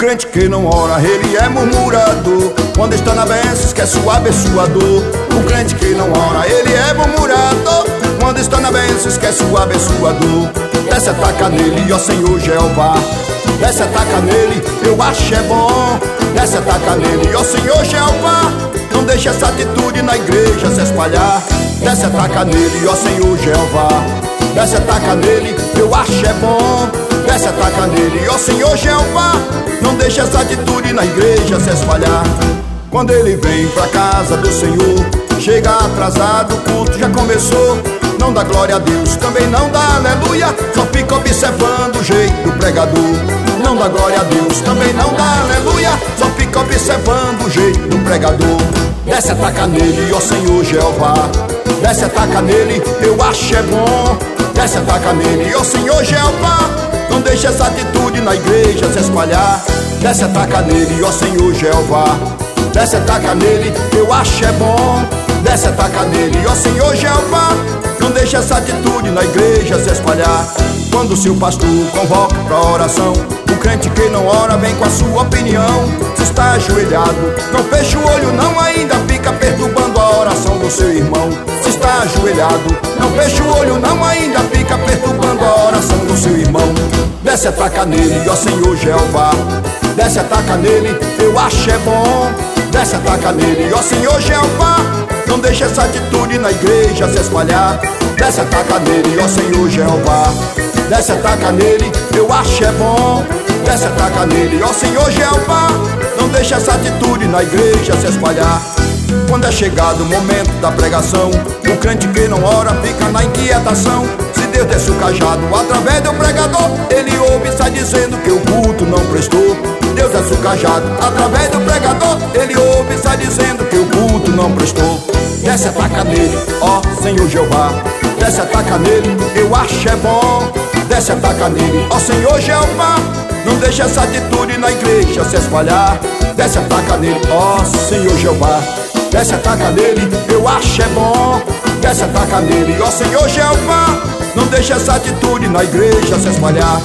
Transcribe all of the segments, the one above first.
crente que não ora, ele é murmurador. Quando está na bênção, esquece o abençoador. O crente que não ora, ele é murmurador. Quando está na bênção, esquece o abençoador. Desce, ataca nele, ó Senhor Jeová. Desce, ataca nele, eu acho é bom. Desce, ataca nele, ó Senhor Jeová. Não deixa essa atitude na igreja se espalhar. Desce, ataca nele, ó Senhor Jeová. Desce, ataca nele, eu acho é bom. Desce, ataca nele, ó Senhor Jeová. Não deixa essa atitude na igreja se espalhar. Quando ele vem pra casa do Senhor, chega atrasado, o culto já começou. Não dá glória a Deus, também não dá aleluia. Só fica observando o jeito do pregador. Não dá glória a Deus, também não dá aleluia. Só fica observando o jeito do pregador. Desce, ataca nele, ó Senhor Jeová. Desce, ataca nele, eu acho é bom. Desce, ataca nele, ó Senhor Jeová. Não deixa essa atitude na igreja se espalhar. Desce, ataca nele, ó Senhor Jeová. Desce, ataca nele, eu acho é bom. Desce, ataca nele, ó Senhor Jeová. Não deixa essa atitude na igreja se espalhar. Quando o seu pastor convoca pra oração, o crente que não ora vem com a sua opinião. Se está ajoelhado, não fecha o olho não, ainda fica perturbando a oração do seu irmão. Se está ajoelhado, não fecha o olho não, ainda fica perturbando a oração do seu irmão. Desce, ataca nele, ó Senhor Jeová. Desce, ataca nele, eu acho é bom. Desce, ataca nele, ó Senhor Jeová. Não deixa essa atitude na igreja se espalhar. Desce, ataca nele, ó Senhor Jeová. Desce, ataca nele, eu acho é bom. Desce, ataca nele, ó Senhor Jeová. Não deixa essa atitude na igreja se espalhar. Quando é chegado o momento da pregação, o crente que não ora fica na inquietação. Se Deus desce o cajado através do pregador, ele ouve e sai dizendo que o culto não prestou. Deus desce o cajado através do pregador, ele ouve e sai dizendo que o culto não prestou. Desce, ataca nele, ó Senhor Jeová. Desce, ataca nele, eu acho é bom. Desce, ataca nele, ó Senhor Jeová. Não deixa essa atitude na igreja se espalhar. Desce, ataca nele, ó Senhor Jeová. Desce, ataca nele, eu acho é bom. Desce, ataca nele, ó Senhor Jeová. Não deixa essa atitude na igreja se espalhar.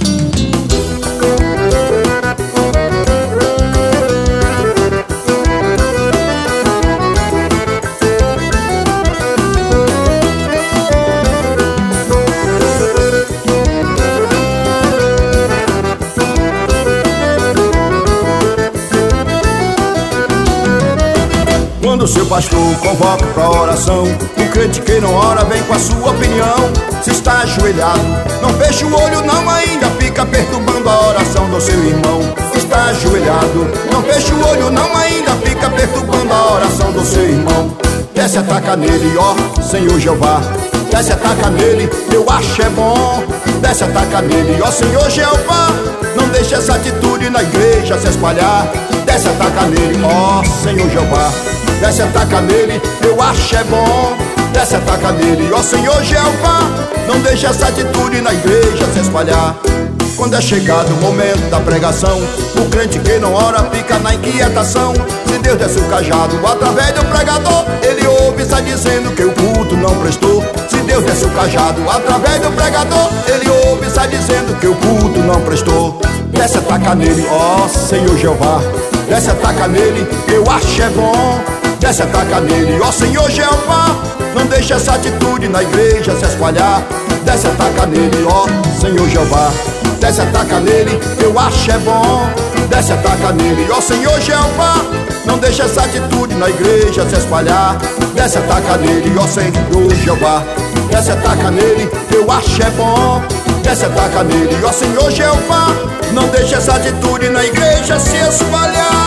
Quando o seu pastor convoca pra oração, o crente que não ora vem com a sua opinião. Se está ajoelhado, não fecha o olho não, ainda fica perturbando a oração do seu irmão. Se está ajoelhado, não fecha o olho não, ainda fica perturbando a oração do seu irmão. Desce, ataca nele, ó Senhor Jeová. Desce, ataca nele, eu acho é bom. Desce, ataca nele, ó Senhor Jeová. Não deixa essa atitude na igreja se espalhar. Desce, ataca nele, ó Senhor Jeová. Desce, ataca nele, eu acho é bom. Desce, ataca nele, ó Senhor Jeová. Não deixa essa atitude na igreja se espalhar. Quando é chegado o momento da pregação, o crente que não ora fica na inquietação. Se Deus desce o cajado através do pregador, ele ouve e sai dizendo que o culto não prestou. Se Deus desce o cajado através do pregador, ele ouve e sai dizendo que o culto não prestou. Desce, ataca nele, ó Senhor Jeová. Desce, ataca nele, eu acho é bom. Desce, ataca nele, ó Senhor Jeová. Não deixa essa atitude na igreja se espalhar. Desce, ataca nele, ó Senhor Jeová. Desce, ataca nele, eu acho é bom. Desce, ataca nele, ó Senhor Jeová. Não deixa essa atitude na igreja se espalhar. Desce, ataca nele, ó Senhor Jeová. Desce, ataca nele, eu acho é bom. Desce, ataca nele, ó Senhor Jeová. Não deixa essa atitude na igreja se espalhar.